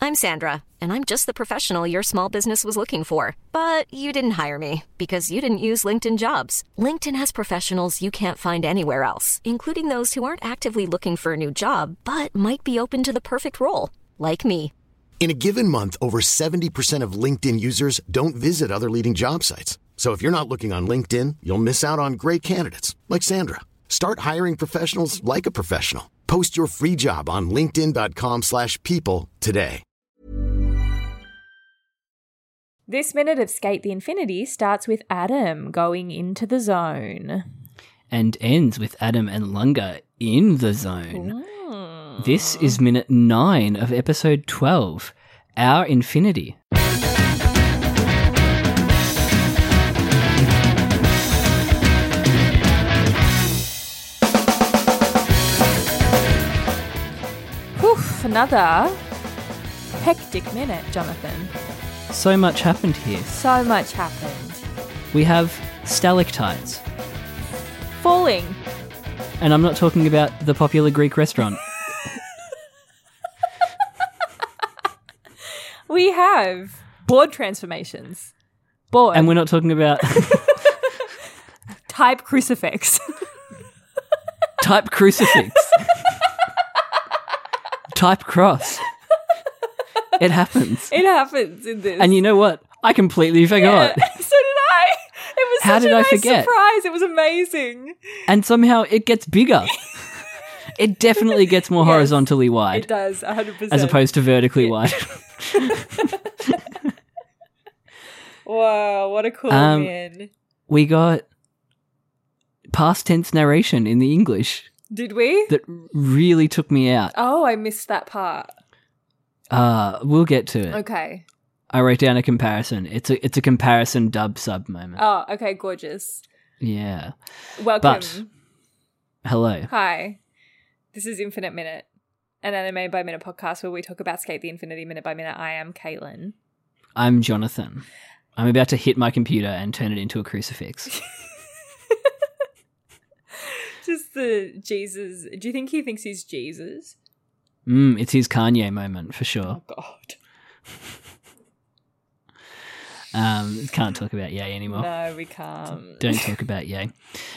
I'm Sandra, and I'm just the professional your small business was looking for. But you didn't hire me because you didn't use LinkedIn Jobs. LinkedIn has professionals you can't find anywhere else, including those who aren't actively looking for a new job, but might be open to the perfect role, like me. In a given month, over 70% of LinkedIn users don't visit other leading job sites. So if you're not looking on LinkedIn, you'll miss out on great candidates like Sandra. Start hiring professionals like a professional. Post your free job on linkedin.com/people today. This minute of Skate the Infinity starts with Adam going into the zone. And ends with Adam and Lunga in the zone. This is minute 9 of episode 12, Our Infinity. Another hectic minute, Jonathan. So much happened here. So much happened. We have stalactites. Falling. And I'm not talking about the popular Greek restaurant. We have board transformations. Board. And we're not talking about... Type crucifix. Type crucifix. Type cross. It happens. It happens in this. And you know what? I completely forgot. Yeah, so did I. It was How such did a I nice forget? surprise. It was amazing. And somehow it gets bigger. It definitely gets more horizontally wide. It does, 100%. As opposed to vertically wide. Wow, what a cool man. We got past tense narration in the English. Did we? That really took me out. Oh, I missed that part. We'll get to it. Okay. I wrote down a comparison. It's a comparison dub sub moment. Oh, okay, gorgeous. Yeah. Welcome. But, hello. Hi. This is Infinite Minute, an anime by minute podcast where we talk about Skate the Infinity minute by minute. I am Caitlin. I'm Jonathan. I'm about to hit my computer and turn it into a crucifix. Just the Jesus. Do you think he thinks he's Jesus? It's his Kanye moment for sure. Oh, God. Can't talk about Ye anymore. No, we can't. Don't talk about Ye.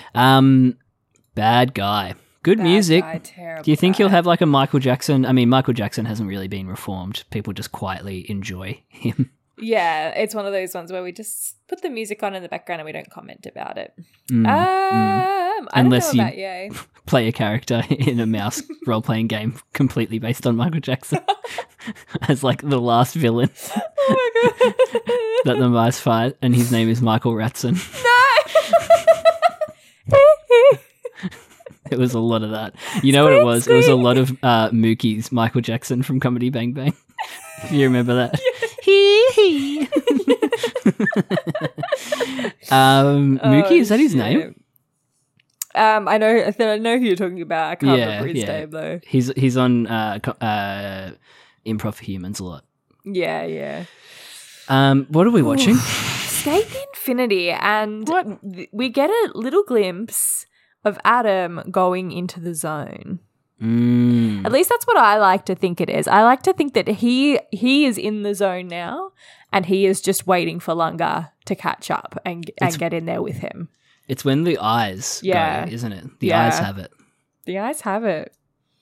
Bad guy. Good Bad music. guy, terrible Do you think guy. he'll have like a Michael Jackson? I mean, Michael Jackson hasn't really been reformed. People just quietly enjoy him. Yeah, it's one of those ones where we just put the music on in the background and we don't comment about it. I Unless don't know you about Ye. play a character in a mouse role-playing game completely based on Michael Jackson as like the last villain Oh my God. that the mice fight, and his name is Michael Ratson. No! It was a lot of that. You know what it was? It was a lot of Mookie's Michael Jackson from Comedy Bang Bang. If you remember that. Hee. Mookie, is that his name? I know who you're talking about. I can't remember his name though. He's on Improv for Humans a lot. Yeah. What are we watching? Skate the Infinity, and we get a little glimpse of Adam going into the zone. At least that's what I like to think it is. I like to think that he is in the zone now, and he is just waiting for Lunga to catch up and get in there with him. It's when the eyes go, isn't it? The eyes have it. The eyes have it.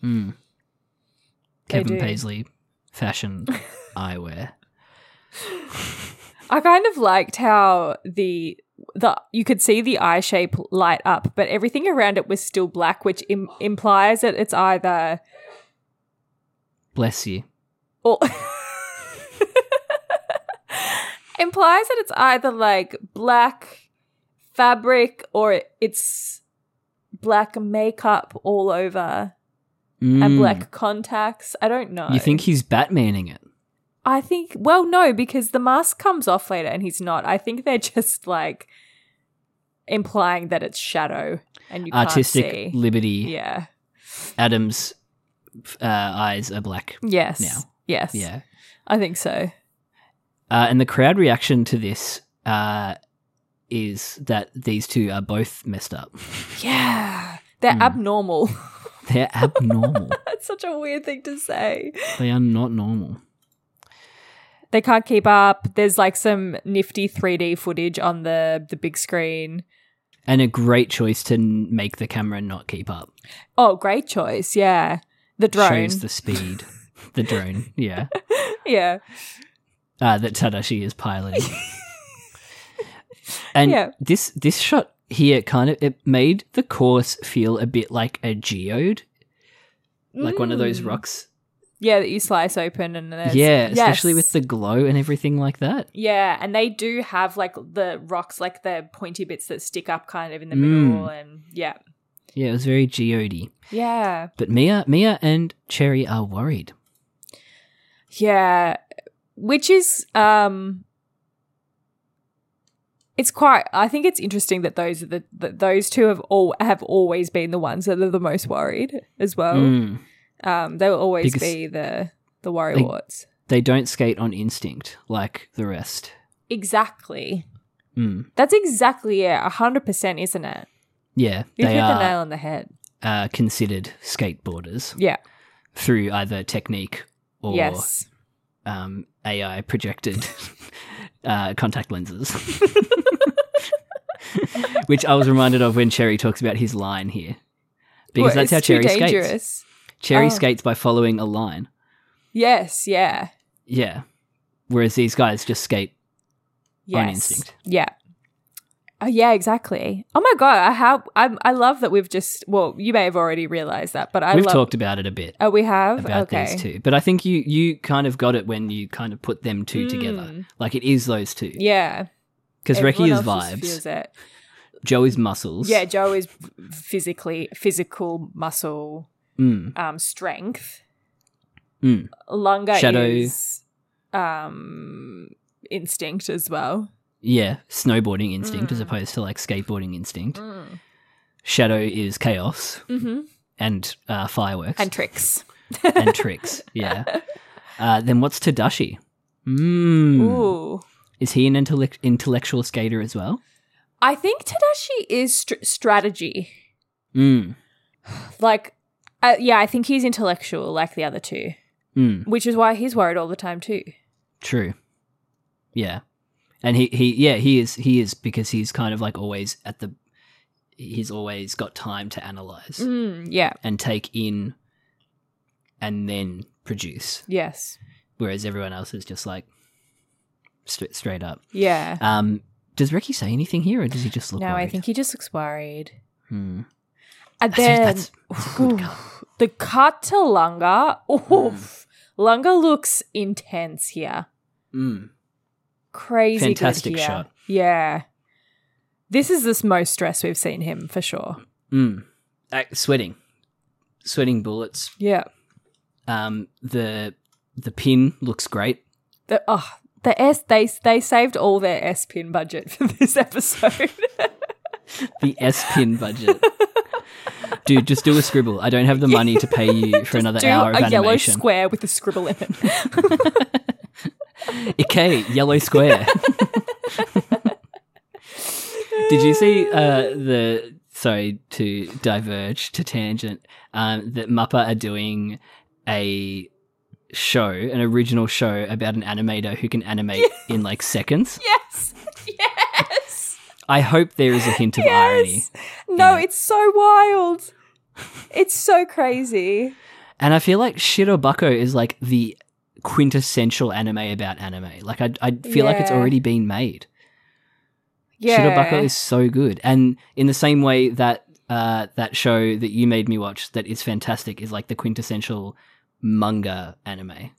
Kevin Paisley, fashion eyewear. I kind of liked how the you could see the eye shape light up, but everything around it was still black, which implies that it's either... Bless you. Or implies that it's either like black fabric or it's black makeup all over and black contacts. I don't know. You think he's Batmaning it? I think, well, no, because the mask comes off later and he's not. I think they're just like implying that it's shadow and you Artistic can't see. liberty. Yeah. Adam's eyes are black. Yes. Now. Yes. Yeah. I think so. And the crowd reaction to this is that these two are both messed up. Yeah. They're abnormal. They're abnormal. That's such a weird thing to say. They are not normal. They can't keep up. There's like some nifty 3D footage on the big screen. And a great choice to make the camera not keep up. Oh, great choice. Yeah. The drone. Shows the speed. The drone, yeah. Yeah. That Tadashi is piloting. And this shot here it made the course feel a bit like a geode. Like one of those rocks. Yeah, that you slice open and there's... Yeah, especially with the glow and everything like that. Yeah, and they do have like the rocks, like the pointy bits that stick up kind of in the middle and yeah. Yeah, it was very geode-y. Yeah. But Mia and Cherry are worried. Yeah, which is it's quite. I think it's interesting that those two have always been the ones that are the most worried as well. They will always be the worrywarts. They don't skate on instinct like the rest. Exactly. That's exactly it. 100%, isn't it? Yeah, You hit the nail on the head. Considered skateboarders. Yeah. Through either technique or yes. AI projected contact lenses. Which I was reminded of when Cherry talks about his line here. Because that's how Cherry skates. Cherry skates by following a line. Yes, yeah. Yeah. Whereas these guys just skate on instinct. Yeah. Oh, yeah, exactly. Oh my God, I love that we've just, well, you may have already realised that, but we've talked about it a bit. Oh, we have? About these two. But I think you kind of got it when you kind of put them two together. Like it is those two. Yeah. Because Reki is else vibes. feels it. Joe is muscles. Yeah, Joe is physical muscle strength. Lunga Shadow is instinct as well. Yeah, snowboarding instinct as opposed to like skateboarding instinct. Shadow is chaos and fireworks. And tricks. And tricks, yeah. Then what's Tadashi? Ooh. Is he an intellectual skater as well? I think Tadashi is strategy. Like, yeah, I think he's intellectual like the other two, which is why he's worried all the time too. True. Yeah. And he is because he's kind of like always he's always got time to analyze. Yeah. And take in and then produce. Yes. Whereas everyone else is just like straight up. Yeah. Does Reki say anything here or does he just look worried? No, I think he just looks worried. And then that's a good cut. The cut to Lunga. Oof. Lunga looks intense here. Crazy fantastic good here. Shot. Yeah. This is the most stress we've seen him for sure. Sweating bullets. Yeah. The pin looks great. They saved all their S-Pin budget for this episode. The S-Pin budget. Dude, just do a scribble. I don't have the money to pay you for another hour of animation. Do a yellow square with a scribble in it. Ike, yellow square. Did you see sorry to diverge to tangent, that Mappa are doing an original show about an animator who can animate in like seconds? Yes. I hope there is a hint of irony. No, it's so wild. It's so crazy. And I feel like Shirobako is like the quintessential anime about anime. Like I feel like it's already been made. Yeah. Shirobako is so good. And in the same way that that show that you made me watch that is fantastic is like the quintessential manga anime.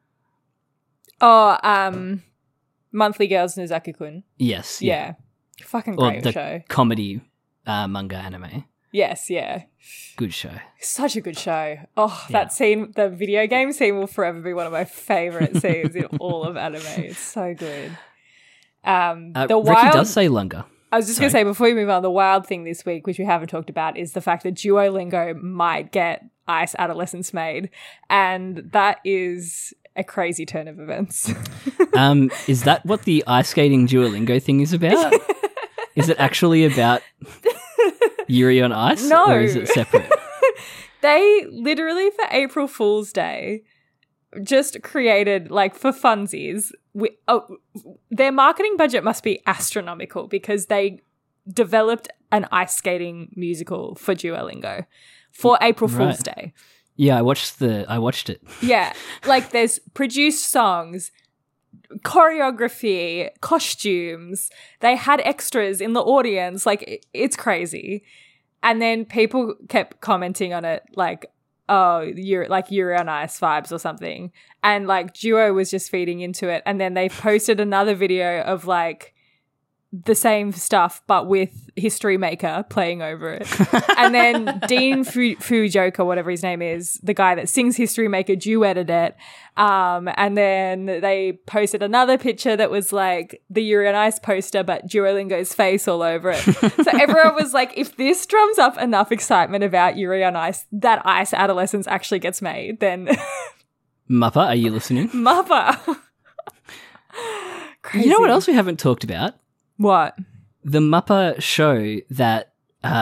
Oh, Monthly Girls Nozaki-kun. Yes. Yeah. Fucking great or the show. Comedy manga anime. Yes, yeah. Good show. Such a good show. Oh, that scene, the video game scene will forever be one of my favourite scenes in all of anime. It's so good. Reki does say Lunga. I was just going to say, before we move on, the wild thing this week, which we haven't talked about, is the fact that Duolingo might get Ice Adolescence made. And that is a crazy turn of events. Is that what the ice skating Duolingo thing is about? Is it actually about Yuri on Ice? No. Or is it separate? They literally, for April Fool's Day, just created, like, for funsies, their marketing budget must be astronomical because they developed an ice skating musical for Duolingo for April Fool's Day. Yeah, I watched it. Yeah, like there's produced songs, choreography, costumes. They had extras in the audience. Like, it's crazy. And then people kept commenting on it like, oh, you're on Ice vibes or something. And like Duo was just feeding into it. And then they posted another video of like the same stuff but with History Maker playing over it. And then Dean Fujoka, whatever his name is, the guy that sings History Maker, duetted it. And then they posted another picture that was like the Yuri on Ice poster but Duolingo's face all over it. So everyone was like, if this drums up enough excitement about Yuri on Ice that Ice Adolescence actually gets made, then Muppa, are you listening? Muppa. Crazy. You know what else we haven't talked about? What? The Muppa show that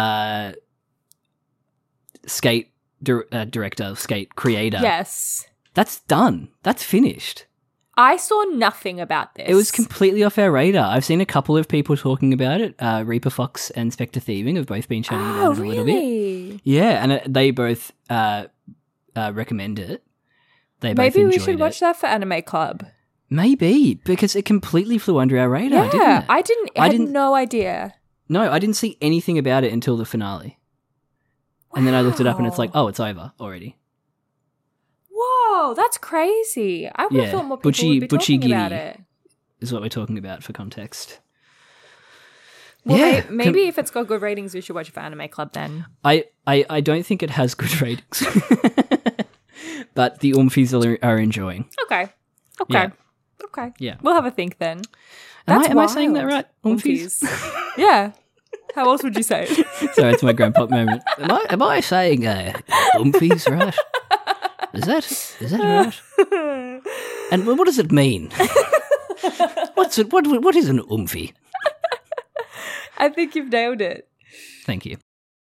Skate director, Skate creator. Yes. That's done. That's finished. I saw nothing about this. It was completely off our radar. I've seen a couple of people talking about it. Reaper Fox and Spectre Thieving have both been chatting about it a little bit. Yeah, and they both recommend it. Maybe we should watch that for Anime Club. Maybe, because it completely flew under our radar, didn't it? I had no idea. No, I didn't see anything about it until the finale. Wow. And then I looked it up and it's like, oh, it's over already. Whoa, that's crazy. I would have thought more people would be talking about it. Is what we're talking about for context. Well, maybe if it's got good ratings, we should watch it for Anime Club then. I don't think it has good ratings. But the Oomphies are enjoying. Okay. Yeah. Okay. Yeah. We'll have a think then. Am I saying that right? Oomphies? Yeah. How else would you say it? Sorry, it's my grandpa moment. Am I saying Oomphies right? Is that right? And what does it mean? What is an Oomphy? I think you've nailed it. Thank you.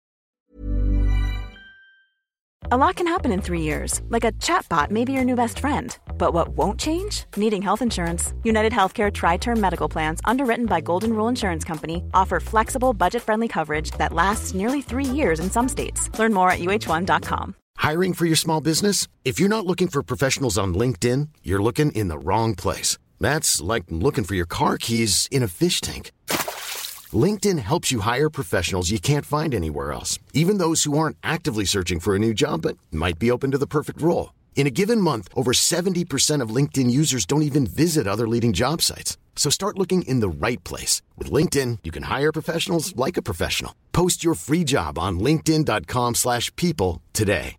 A lot can happen in 3 years, like a chatbot may be your new best friend. But what won't change? Needing health insurance. United Healthcare Tri-Term Medical Plans, underwritten by Golden Rule Insurance Company, offer flexible, budget-friendly coverage that lasts nearly 3 years in some states. Learn more at uh1.com. Hiring for your small business? If you're not looking for professionals on LinkedIn, you're looking in the wrong place. That's like looking for your car keys in a fish tank. LinkedIn helps you hire professionals you can't find anywhere else, even those who aren't actively searching for a new job but might be open to the perfect role. In a given month, over 70% of LinkedIn users don't even visit other leading job sites. So start looking in the right place. With LinkedIn, you can hire professionals like a professional. Post your free job on linkedin.com/people today.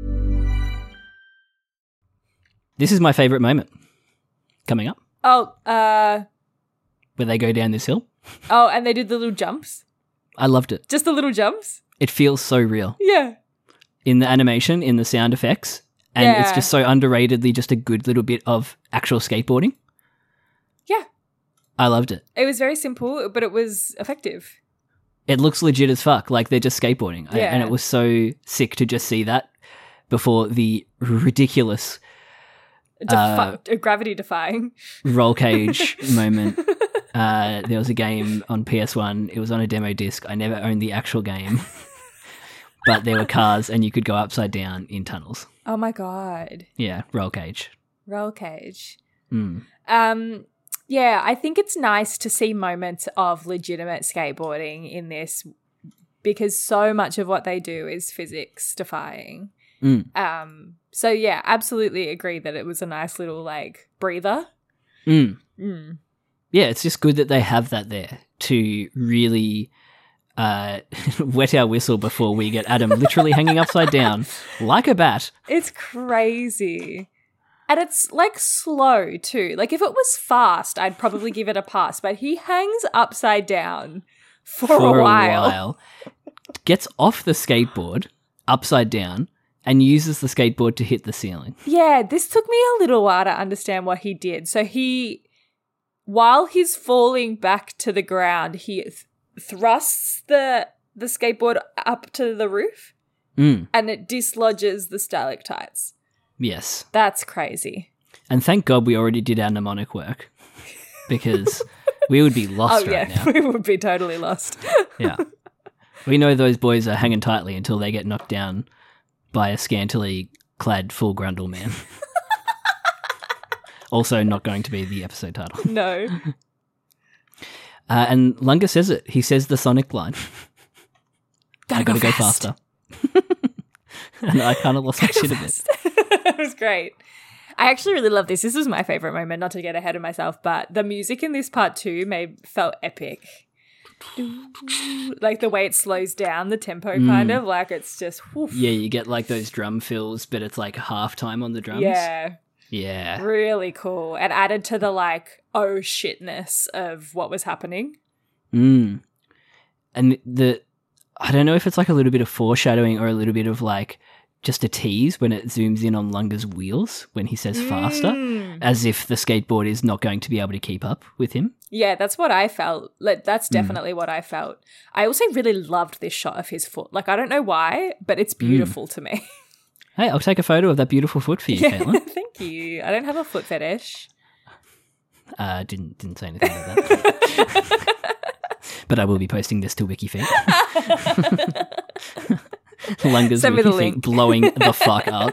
This is my favorite moment coming up. Where they go down this hill. Oh, and they did the little jumps? I loved it. Just the little jumps? It feels so real. Yeah. In the animation, in the sound effects, and it's just so underratedly just a good little bit of actual skateboarding. Yeah. I loved it. It was very simple, but it was effective. It looks legit as fuck, like they're just skateboarding. Yeah. And it was so sick to just see that before the ridiculous gravity-defying roll cage moment. There was a game on PS1. It was on a demo disc. I never owned the actual game. But there were cars and you could go upside down in tunnels. Oh my God. Yeah, roll cage. Roll cage. Mm. Yeah, I think it's nice to see moments of legitimate skateboarding in this because so much of what they do is physics defying. Mm. So yeah, absolutely agree that it was a nice little like breather. Mm. Mm. Yeah, it's just good that they have that there to really wet our whistle before we get Adam literally hanging upside down like a bat. It's crazy. And it's like slow too. Like if it was fast, I'd probably give it a pass, but he hangs upside down for a while. Gets off the skateboard upside down and uses the skateboard to hit the ceiling. Yeah, this took me a little while to understand what he did. So while he's falling back to the ground, he thrusts the skateboard up to the roof and it dislodges the stalactites. Yes. That's crazy. And thank God we already did our mnemonic work because we would be lost right now. We would be totally lost. Yeah. We know those boys are hanging tightly until they get knocked down by a scantily clad full grundle man. Also not going to be the episode title. No. And Lunga says it. He says the Sonic line. I gotta go faster. And I kind of lost my shit a bit. It was great. I actually really love this. This was my favorite moment, not to get ahead of myself, but the music in this part too felt epic. Like the way it slows down, the tempo kind of, like it's just... woof. Yeah, you get like those drum fills, but it's like half time on the drums. Yeah. Yeah. Really cool. It added to the like, oh shitness of what was happening. And I don't know if it's like a little bit of foreshadowing or a little bit of like just a tease when it zooms in on Lunga's wheels when he says faster, as if the skateboard is not going to be able to keep up with him. Yeah, that's what I felt. Like, that's definitely what I felt. I also really loved this shot of his foot. Like, I don't know why, but it's beautiful to me. Hey, I'll take a photo of that beautiful foot for you, Caitlin. Thank you. I don't have a foot fetish. Didn't say anything about that. But I will be posting this to WikiFeet. Lunga's Send me the WikiFeet link. blowing the fuck up.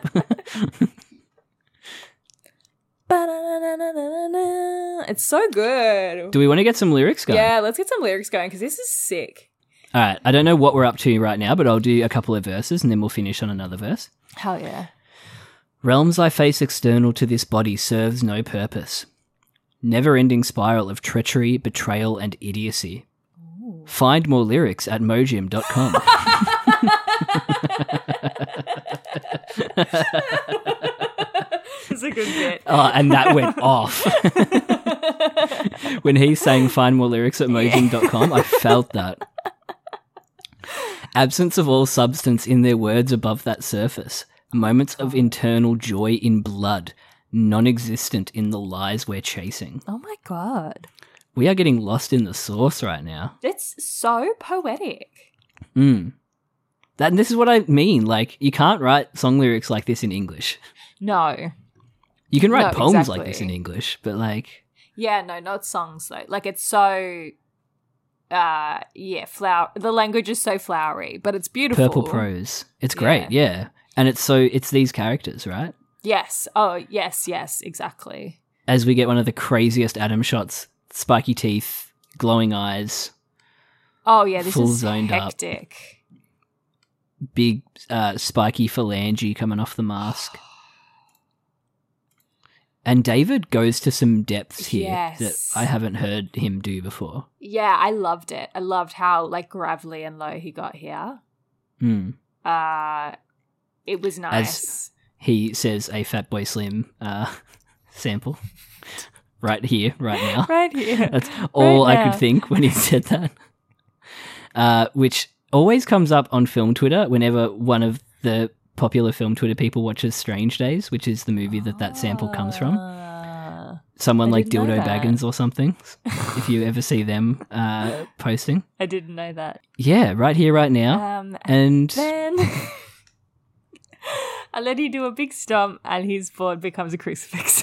It's so good. Do we want to get some lyrics going? Yeah, let's get some lyrics going because this is sick. All right. I don't know what we're up to right now, but I'll do a couple of verses and then we'll finish on another verse. Hell yeah. Realms I face external to this body serves no purpose. Never-ending spiral of treachery, betrayal, and idiocy. Ooh. Find more lyrics at mojim.com. It's a good bit. Oh, and that went off. When he's saying find more lyrics at mojim.com, I felt that. Absence of all substance in their words above that surface. Moments of internal joy in blood. Non-existent in the lies we're chasing. Oh my God. We are getting lost in the sauce right now. It's so poetic. This is what I mean. Like, you can't write song lyrics like this in English. No. You can write poems like this in English, but like... Yeah, no, not songs though. Like, it's so... the language is so flowery, but it's beautiful. Purple prose. It's great, yeah. And it's these characters, right? Yes. Oh, yes, exactly. As we get one of the craziest Adam shots, spiky teeth, glowing eyes. Oh, yeah, this full is zoned hectic. Up. Big spiky phalange coming off the mask. And David goes to some depths here that I haven't heard him do before. Yeah, I loved it. I loved how like gravelly and low he got here. It was nice. As he says a Fatboy Slim sample right here, right now. Right here. That's all right I could think when he said that. Which always comes up on film Twitter whenever one of the popular film Twitter people watches Strange Days, which is the movie that sample comes from. Someone like Dildo Baggins or something, if you ever see them posting. I didn't know that. Yeah, right here, right now. And then I let you do a big stomp and his board becomes a crucifix.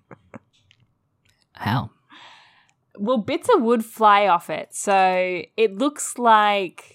How? Well, bits of wood fly off it. So it looks like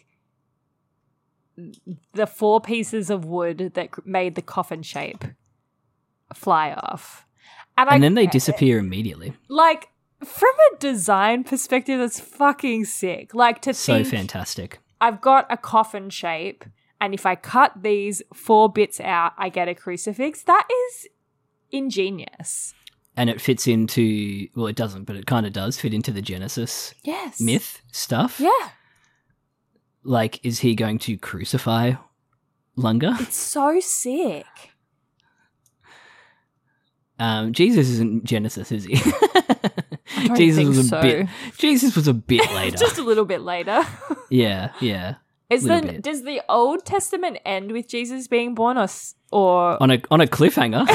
the 4 pieces of wood that made the coffin shape fly off. And then they disappear immediately. Like, from a design perspective, that's fucking sick. Like, to so think, fantastic. I've got a coffin shape, and if I cut these 4 bits out, I get a crucifix. That is ingenious. And it fits into, well, it doesn't, but it kind of does fit into the Genesis myth stuff. Yeah. Like, is he going to crucify Lunga? It's so sick. Jesus isn't Genesis, is he? Jesus was a bit later. Just a little bit later. Yeah. Does the Old Testament end with Jesus being born or on a cliffhanger?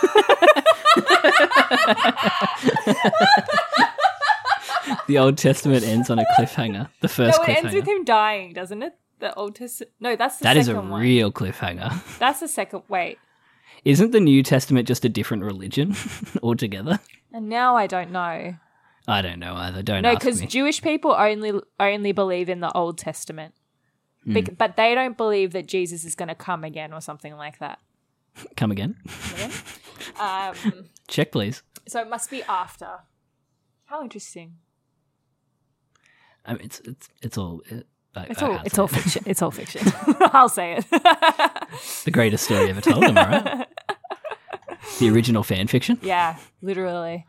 The Old Testament ends on a cliffhanger. The first cliffhanger. No, it ends with him dying, doesn't it? The Old Testament. No, that's the second one. That is a real cliffhanger. That's the second. Wait. Isn't the New Testament just a different religion altogether? And now I don't know. I don't know either. Don't No, ask because me. Jewish people only believe in the Old Testament. But they don't believe that Jesus is going to come again or something like that. Come again? Check, please. So it must be after. How interesting. I mean, it's all fiction. It's all fiction. I'll say it. The greatest story ever told, am I right? The original fan fiction. Yeah, literally.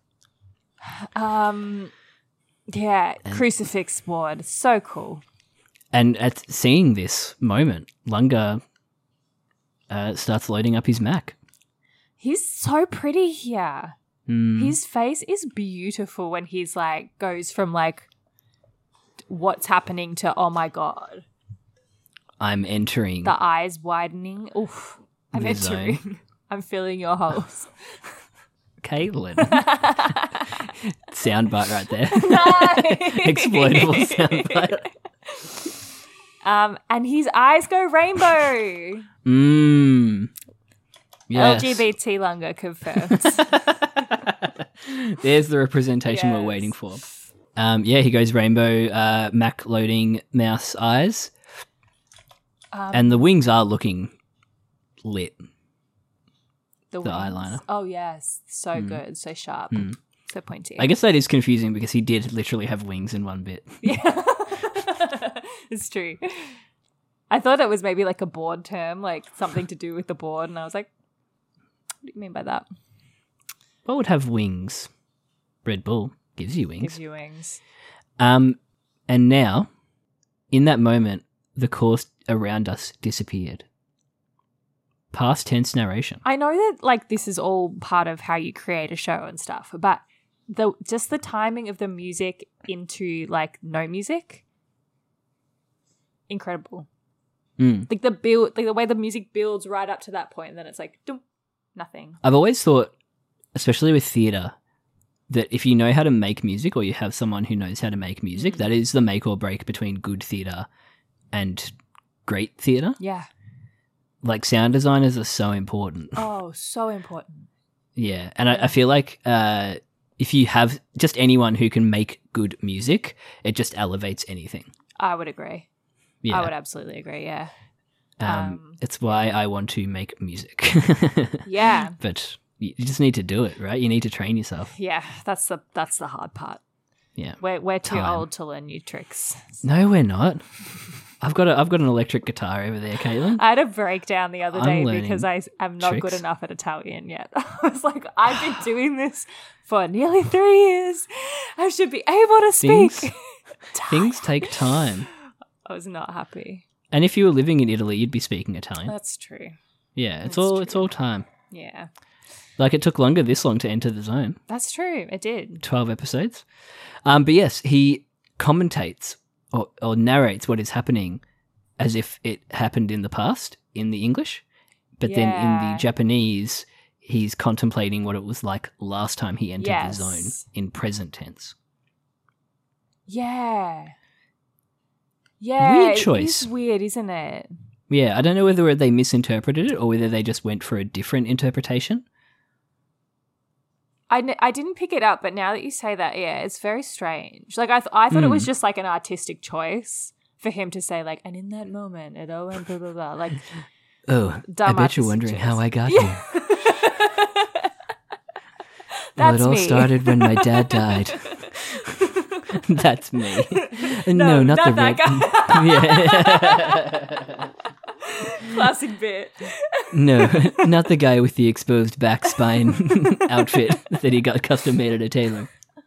Yeah, crucifix ward. So cool. And at seeing this moment, Lunga starts loading up his Mac. He's so pretty here. His face is beautiful when he's like goes from like what's happening to oh my god. I'm entering. The eyes widening. Oof. I'm entering. Zone. I'm filling your holes. Caitlin. Soundbite right there. No. Explodable soundbite. And his eyes go rainbow. Yes. LGBT Lunga confirmed. There's the representation we're waiting for. He goes rainbow, Mac loading mouse eyes. And the wings are looking lit. The eyeliner. Oh, yes. So good. So sharp. So pointy. I guess that is confusing because he did literally have wings in one bit. Yeah. It's true. I thought it was maybe like a board term, like something to do with the board. And I was like, what do you mean by that? What would have wings? Red Bull gives you wings. Gives you wings. And now, in that moment, the course around us disappeared. Past tense narration. I know that like this is all part of how you create a show and stuff, but just the timing of the music into like no music, incredible. Like the build, like the way the music builds right up to that point, and then it's like dum, nothing. I've always thought, especially with theatre, that if you know how to make music or you have someone who knows how to make music, that is the make or break between good theatre and great theatre. Yeah. Like sound designers are so important. Oh, so important. Yeah. And I feel like if you have just anyone who can make good music, it just elevates anything. I would agree. Yeah. I would absolutely agree, yeah. It's why I want to make music. Yeah. But you just need to do it, right? You need to train yourself. Yeah, that's the hard part. Yeah. We're too Time. old to learn new tricks. No, we're not. I've got an electric guitar over there, Caitlin. I had a breakdown the other day I'm learning because I am not tricks. good enough at Italian yet. I was like, I've been doing this for nearly 3 years. I should be able to speak. Things take time. I was not happy. And if you were living in Italy, you'd be speaking Italian. That's true. Yeah, it's all time. Yeah. Like it took longer this long to enter the zone. That's true. It did. 12 episodes. But yes, he commentates or narrates what is happening as if it happened in the past in the English. But then in the Japanese, he's contemplating what it was like last time he entered the zone in present tense. Yeah. Yeah. Weird choice. It is weird, isn't it? Yeah, I don't know whether they misinterpreted it or whether they just went for a different interpretation. I didn't pick it up, but now that you say that, yeah, it's very strange. Like I thought it was just like an artistic choice for him to say like, and in that moment, it all went blah blah blah. Like, oh, I bet you're wondering how I got here. Well, it all started when my dad died. That's me. No, not the that red. guy. Classic bit. No, not the guy with the exposed back spine outfit that he got custom made at a tailor.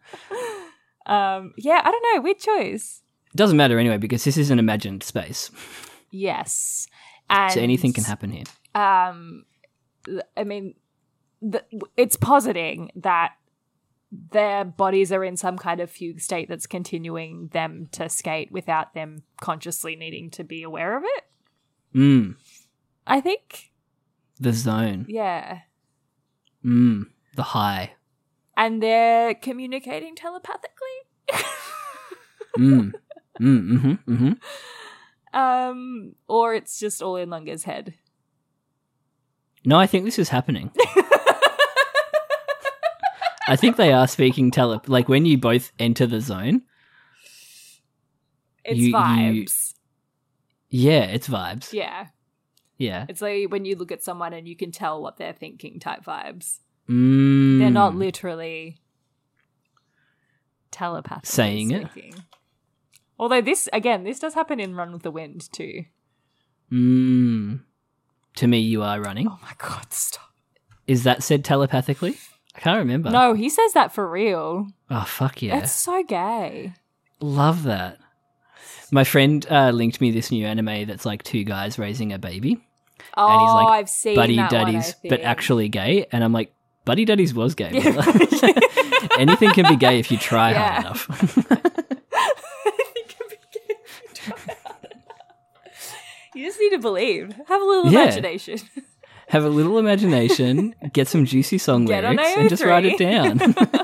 Yeah, I don't know. Weird choice. Doesn't matter anyway because this is an imagined space. Yes. And, so anything can happen here. I mean, it's positing that their bodies are in some kind of fugue state that's continuing them to skate without them consciously needing to be aware of it. I think. The zone. Yeah. The high. And they're communicating telepathically. Or or it's just all in Lunga's head. No, I think this is happening. I think they are speaking like when you both enter the zone. It's vibes. Yeah, it's vibes. Yeah. Yeah. It's like when you look at someone and you can tell what they're thinking type vibes. Mm. They're not literally telepathically saying speaking. Although this does happen in Run with the Wind too. To me, you are running. Oh my God, stop. Is that said telepathically? I can't remember. No, he says that for real. Oh, fuck yeah. It's so gay. Love that. My friend linked me this new anime that's like two guys raising a baby. Oh, and he's like, I've seen Buddy that Daddies, one, but actually gay. And I'm like, Buddy Daddies was gay. Yeah. Anything can be gay if you try Yeah. hard enough. Anything can be gay if you try hard enough. You just need to believe. Have a little imagination. Have a little imagination, get some juicy song Get on lyrics, and just write it down.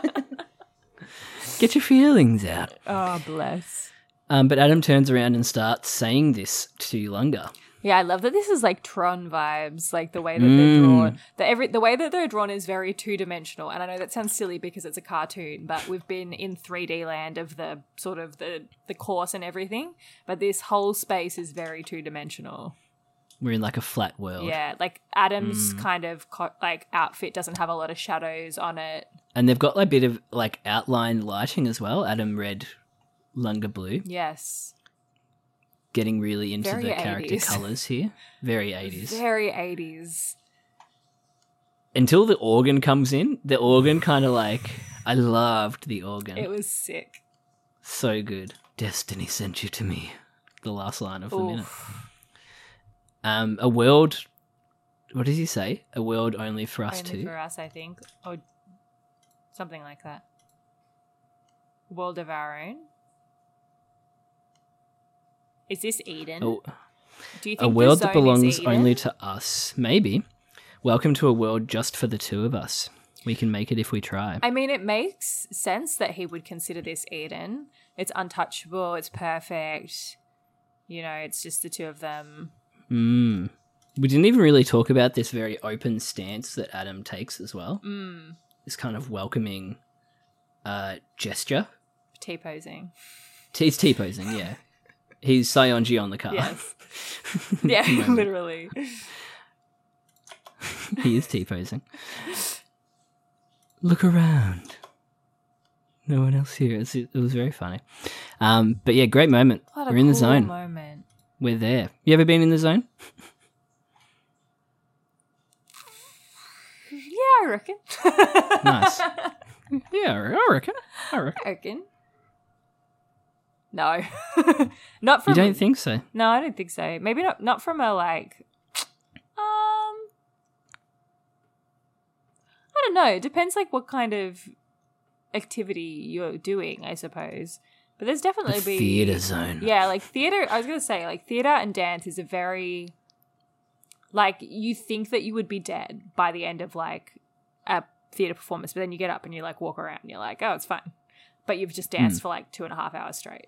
Get your feelings out. Oh, bless. But Adam turns around and starts saying this to Lunga. Yeah, I love that this is like Tron vibes, like the way that they're drawn. The way that they're drawn is very two-dimensional, and I know that sounds silly because it's a cartoon, but we've been in 3D land of the sort of the course and everything, but this whole space is very two-dimensional. We're in like a flat world. Yeah, like Adam's kind of like outfit doesn't have a lot of shadows on it. And they've got like a bit of like outline lighting as well. Adam red, Lunga blue. Yes. Getting really into Very the character 80s. colours here. Very 80s. Very 80s. Until the organ comes in, the organ kind of like, I loved the organ. It was sick. So good. Destiny sent you to me. The last line of the minute. A world, what does he say? A world only for us Only two. for us, I think. Or something like that. World of our own. Is this Eden? Oh, Do you think a world the that zone is belongs Eden? only to us. Maybe. Welcome to a world just for the two of us. We can make it if we try. I mean, it makes sense that he would consider this Eden. It's untouchable. It's perfect. You know, it's just the two of them. We didn't even really talk about this very open stance that Adam takes as well. This kind of welcoming gesture. T-posing. He's T-posing, yeah. He's Sionji on the car. Yes. Yeah, literally. He is T-posing. Look around. No one else here. It was very funny. But yeah, great moment. What a We're in the cool zone. moment. We're there. You ever been in the zone? Yeah, I reckon. Nice. Yeah, I reckon. I reckon. No. Not from You don't think so? No, I don't think so. Maybe not from a like I don't know. It depends like what kind of activity you're doing, I suppose. But there's definitely The theatre zone. Yeah, like theatre, I was going to say like theatre and dance is a very like you think that you would be dead by the end of like a theatre performance, but then you get up and you like walk around and you're like, oh, it's fine. But you've just danced for like 2.5 hours straight.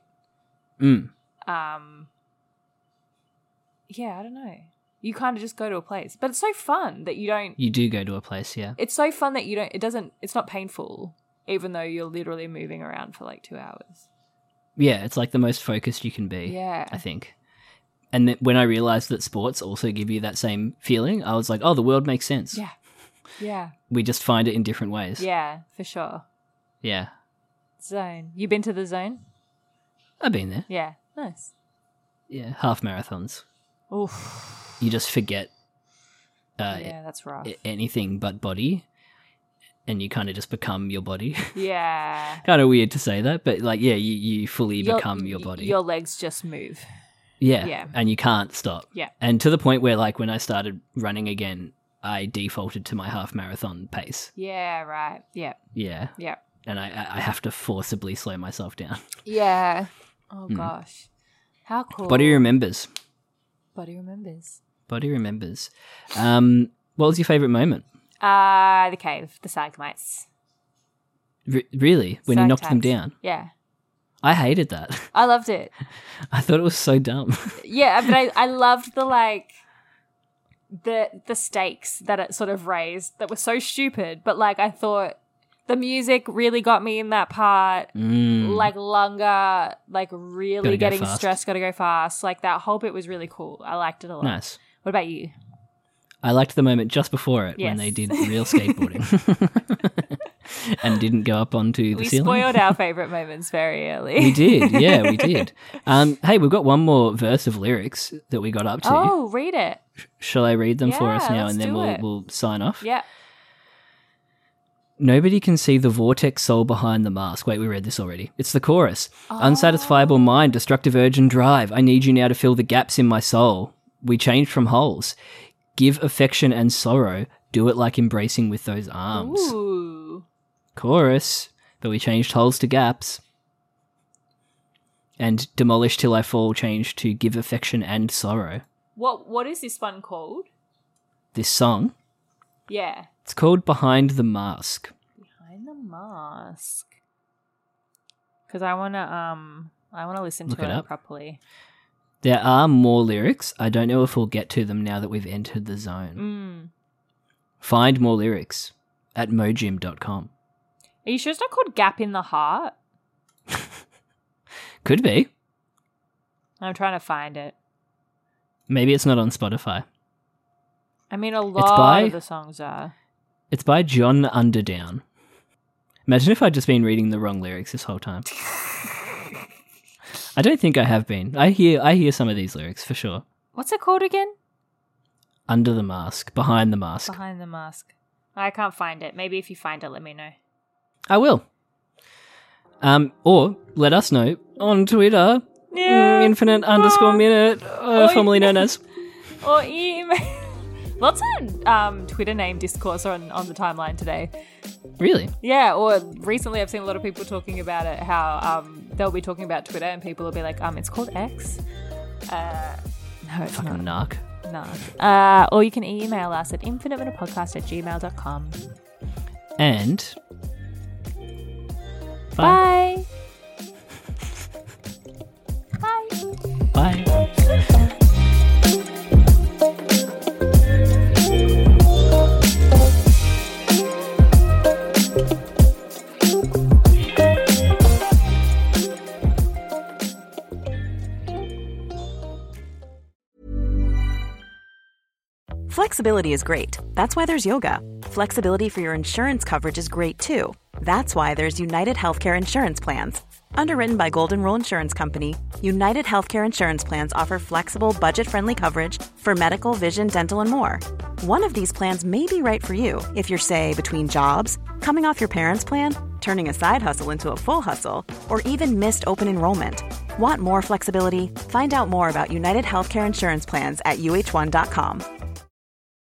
Yeah, I don't know. You kind of just go to a place. But it's so fun that you don't... You do go to a place, yeah. It's so fun that you don't... It's not painful, even though you're literally moving around for like 2 hours. Yeah, it's like the most focused you can be, Yeah. I think. And then when I realised that sports also give you that same feeling, I was like, oh, the world makes sense. Yeah. Yeah. We just find it in different ways. Yeah, for sure. Yeah. Zone. You been to the zone? I've been there. Yeah. Nice. Yeah, half marathons. Oof. You just forget Yeah, that's rough. anything but body, and you kind of just become your body. Yeah. Kind of weird to say that, but like, yeah, you fully become your body. Your legs just move. Yeah. Yeah. And you can't stop. Yeah. And to the point where, like, when I started running again, I defaulted to my half marathon pace. Yeah, right. Yeah. Yeah. Yeah. And I have to forcibly slow myself down. Yeah. Oh, gosh. How cool. Body remembers. Body remembers. Body remembers. What was your favourite moment? The cave, the stalagmites. Really? When you knocked them Stalactites. down? Yeah. I hated that. I loved it. I thought it was so dumb. Yeah, but I loved the, like, the stakes that it sort of raised that were so stupid, but like I thought the music really got me in that part. Like Lunga, like really getting stressed, gotta go fast. Like that whole bit was really cool. I liked it a lot. Nice. What about you? I liked the moment just before it when they did real skateboarding and didn't go up onto the ceiling. We spoiled our favourite moments very early. We did, yeah, we did. Hey, we've got one more verse of lyrics that we got up to. Oh, read it. Shall I read them for us now and then we'll sign off? Yeah. Nobody can see the vortex soul behind the mask. Wait, we read this already. It's the chorus. Unsatisfiable mind, destructive urge and drive. I need you now to fill the gaps in my soul. We changed from holes. Give affection and sorrow. Do it like embracing with those arms. Ooh. Chorus. But we changed holes to gaps. And demolish till I fall changed to give affection and sorrow. What is this one called? This song? Yeah. It's called Behind the Mask. Behind the Mask. Because I wanna listen to it properly. There are more lyrics. I don't know if we'll get to them now that we've entered the zone. Find more lyrics at mojim.com. Are you sure it's not called Gap in the Heart? Could be. I'm trying to find it. Maybe it's not on Spotify. I mean, a lot of the songs are. It's by John Underdown. Imagine if I'd just been reading the wrong lyrics this whole time. I don't think I have been. I hear some of these lyrics for sure. What's it called again? Under the Mask. Behind the Mask. Behind the Mask. I can't find it. Maybe if you find it, let me know. I will. Or let us know on Twitter. Yeah, Infinite_minute, formerly known as. Or email. Lots of Twitter name discourse on the timeline today. Really? Yeah, or recently I've seen a lot of people talking about it, how they'll be talking about Twitter and people will be like, it's called X. No, it's fucking not. narc. Narc. Or you can email us at infiniteminutepodcast@gmail.com. And... Bye. Bye. Bye. Flexibility is great. That's why there's yoga. Flexibility for your insurance coverage is great too. That's why there's United Healthcare Insurance Plans. Underwritten by Golden Rule Insurance Company, United Healthcare Insurance Plans offer flexible, budget-friendly coverage for medical, vision, dental, and more. One of these plans may be right for you if you're, say, between jobs, coming off your parents' plan, turning a side hustle into a full hustle, or even missed open enrollment. Want more flexibility? Find out more about United Healthcare Insurance Plans at uh1.com.